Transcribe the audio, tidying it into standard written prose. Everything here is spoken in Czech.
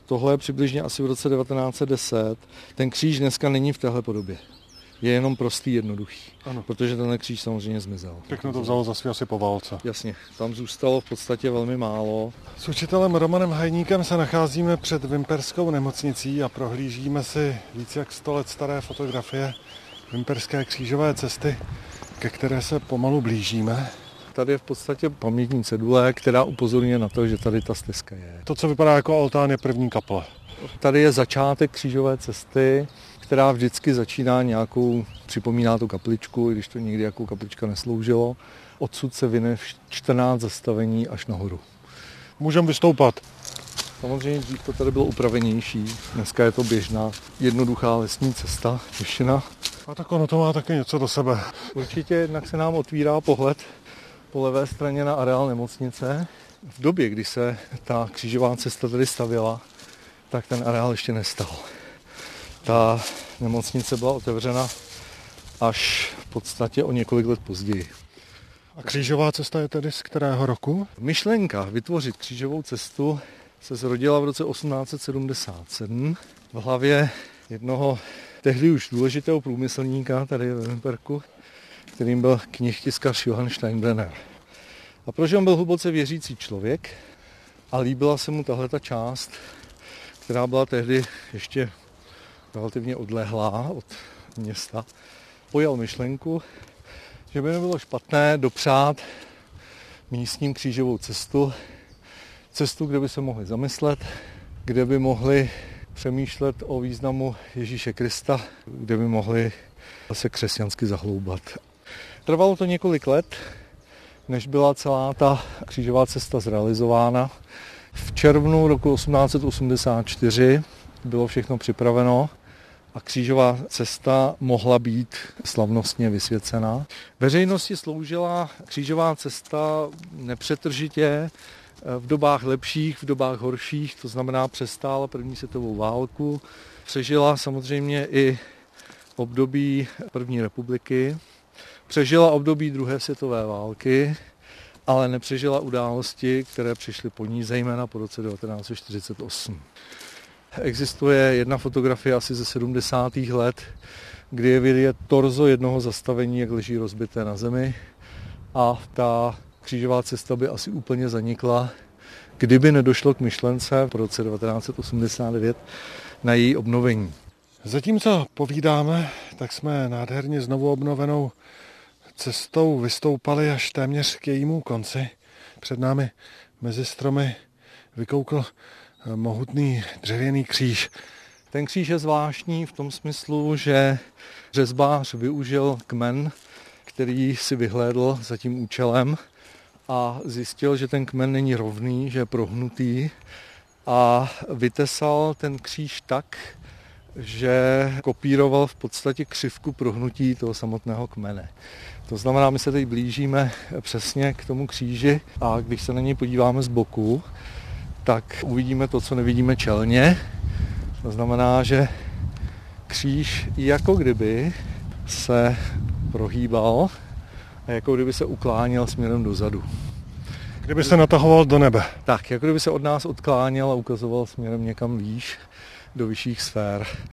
Tohle je přibližně asi v roce 1910. Ten kříž dneska není v téhle podobě. Je jenom prostý, jednoduchý, ano. Protože ten kříž samozřejmě zmizel. Pěkně to vzalo zase asi po válce. Jasně, tam zůstalo v podstatě velmi málo. S učitelem Romanem Hajníkem se nacházíme před Vimperskou nemocnicí a prohlížíme si víc jak 100 let staré fotografie Vimperské křížové cesty, ke které se pomalu blížíme. Tady je v podstatě pamětní cedule, která upozorňuje na to, že tady ta stezka je. To, co vypadá jako altán, je první kaple. Tady je začátek křížové cesty, která vždycky začíná nějakou, připomíná tu kapličku, i když to nikdy jako kaplička nesloužilo. Odsud se vyne 14 zastavení až nahoru. Můžeme vystoupat. Samozřejmě dřív to tady bylo upravenější. Dneska je to běžná, jednoduchá lesní cesta, těšina. A tak ono to má taky něco do sebe. Určitě jednak se nám otvírá pohled po levé straně na areál nemocnice. V době, kdy se ta křížová cesta tady stavěla, tak ten areál ještě nestal. Ta nemocnice byla otevřena až v podstatě o několik let později. A křížová cesta je tedy z kterého roku? Myšlenka vytvořit křížovou cestu se zrodila v roce 1877 v hlavě jednoho tehdy už důležitého průmyslníka tady ve Vimperku, kterým byl knihtiskař Johann Steinbrenner. A protože on byl hluboce věřící člověk a líbila se mu tahleta část, která byla tehdy ještě relativně odlehlá od města, pojal myšlenku, že by nebylo špatné dopřát místním křížovou cestu, kde by se mohli zamyslet, kde by mohli přemýšlet o významu Ježíše Krista, kde by mohli se křesťansky zahloubat. Trvalo to několik let, než byla celá ta křížová cesta zrealizována. V červnu roku 1884 bylo všechno připraveno a křížová cesta mohla být slavnostně vysvěcena. Veřejnosti sloužila křížová cesta nepřetržitě v dobách lepších, v dobách horších, to znamená přestála první světovou válku, přežila samozřejmě i období první republiky, přežila období druhé světové války, ale nepřežila události, které přišly po ní, zejména po roce 1948. Existuje jedna fotografie asi ze 70. let, kdy je vidět torzo jednoho zastavení, jak leží rozbité na zemi a ta křížová cesta by asi úplně zanikla, kdyby nedošlo k myšlence v roce 1989 na její obnovení. Zatímco povídáme, tak jsme nádherně znovu obnovenou cestou vystoupali až téměř k jejímu konci. Před námi mezi stromy vykoukl mohutný dřevěný kříž. Ten kříž je zvláštní v tom smyslu, že řezbář využil kmen, který si vyhlédl za tím účelem a zjistil, že ten kmen není rovný, že je prohnutý a vytesal ten kříž tak, že kopíroval v podstatě křivku prohnutí toho samotného kmene. To znamená, my se teď blížíme přesně k tomu kříži a když se na něj podíváme z boku, tak uvidíme to, co nevidíme čelně. To znamená, že kříž jako kdyby se prohýbal a jako kdyby se ukláněl směrem dozadu. Kdyby se natahoval do nebe. Tak, jako kdyby se od nás odkláněl a ukazoval směrem někam výš, do vyšších sfér.